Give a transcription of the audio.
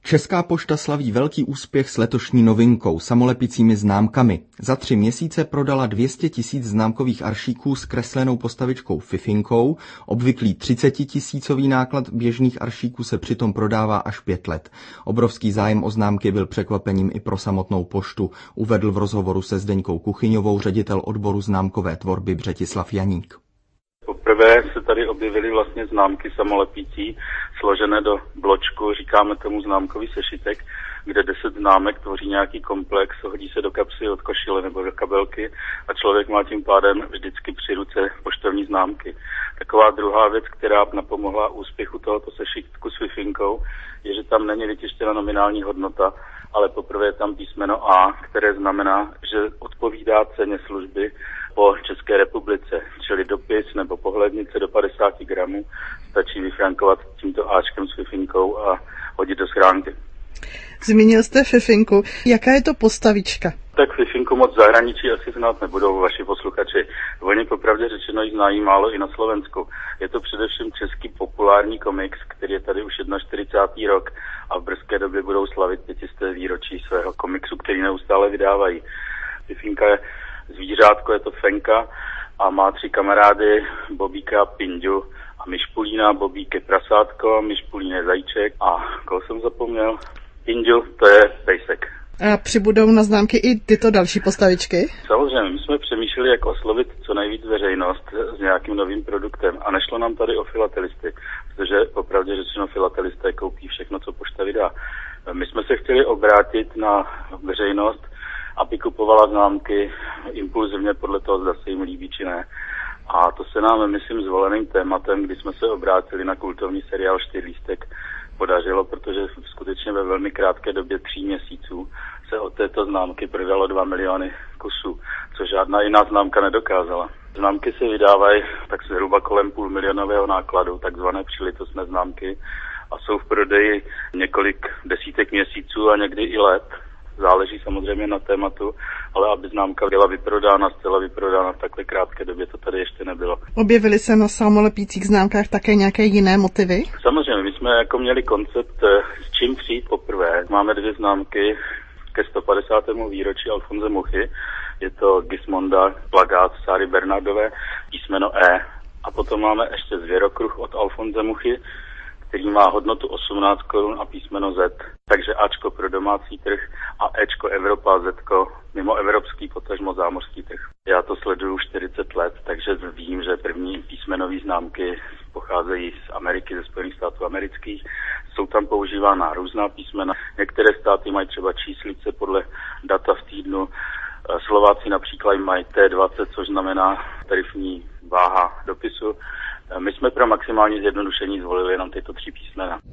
Česká pošta slaví velký úspěch s letošní novinkou, samolepicími známkami. Za 3 měsíce prodala 200 000 známkových aršíků s kreslenou postavičkou Fifinkou. Obvyklý 30 000 náklad běžných aršíků se přitom prodává až 5 let. Obrovský zájem o známky byl překvapením i pro samotnou poštu, uvedl v rozhovoru se Zdeňkou Kuchyňovou ředitel odboru známkové tvorby Břetislav Janík. Poprvé se tady objevily vlastně známky samolepící, složené do bločku, říkáme tomu známkový sešitek, kde 10 známek tvoří nějaký komplex, hodí se do kapsy od košile nebo do kabelky a člověk má tím pádem vždycky při ruce poštovní známky. Taková druhá věc, která napomohla úspěchu tohoto sešitku s Fifinkou, je, že tam není vytištěna nominální hodnota, ale poprvé je tam písmeno A, které znamená, že odpovídá ceně služby po České republice, čili dopis nebo pohlednice do 50 gramů stačí vyfrankovat tímto Ačkem s Fifinkou a hodit do schránky. Zmínil jste Fifinku. Jaká je to postavička? Tak Fifinku moc v zahraničí asi znát nebudou vaši posluchači. Oni popravdě řečeno ji znají málo i na Slovensku. Je to především český populární komiks, který je tady už 41. rok a v brzké době budou slavit 500. výročí svého komiksu, který neustále vydávají. Fifinka je zvířátko, je to Fenka a má 3 kamarády, Bobíka, Pinďu a Myšpulína. Bobík je prasátko, Myšpulín je zajíček a koho jsem zapomněl? Pinďu, to je pejsek. A přibudou na známky i tyto další postavičky? Samozřejmě, my jsme přemýšleli, jak oslovit co nejvíc veřejnost s nějakým novým produktem a nešlo nám tady o filatelisty, protože popravdě řečeno filatelisté koupí všechno, co pošta vydá. My jsme se chtěli obrátit na veřejnost, aby kupovala známky impulzivně podle toho, zda se jim líbí či ne. A to se nám, myslím, zvoleným tématem, kdy jsme se obrátili na kultovní seriál Čtyřlístek, podařilo, protože skutečně ve velmi krátké době 3 měsíců se od této známky prodalo 2 miliony kusů, což žádná jiná známka nedokázala. Známky se vydávají tak zhruba kolem půlmilionového nákladu, takzvané příležitostné známky, a jsou v prodeji několik desítek měsíců a někdy i let. Záleží samozřejmě na tématu, ale aby známka byla vyprodána, zcela vyprodána v takhle krátké době, to tady ještě nebylo. Objevily se na samolepících známkách také nějaké jiné motivy? Samozřejmě, my jsme jako měli koncept, s čím přijít poprvé. Máme 2 známky ke 150. výročí Alfonse Muchy. Je to Gismonda, plakát Sáry Bernardové, písmeno E. A potom máme ještě zvěrokruh od Alfonse Muchy, který má hodnotu 18 korun a písmeno Z. Takže Ačko pro domácí trh a Ečko Evropa, Zko mimo evropský, potažmo zámořský trh. Já to sleduju 40 let, takže vím, že první písmenové známky pocházejí z Ameriky, ze Spojených států amerických. Jsou tam používána různá písmena. Některé státy mají třeba číslice podle data v týdnu. Slováci například mají T20, což znamená tarifní váha dopisu. My jsme pro maximální zjednodušení zvolili jenom tyto 3 písmena.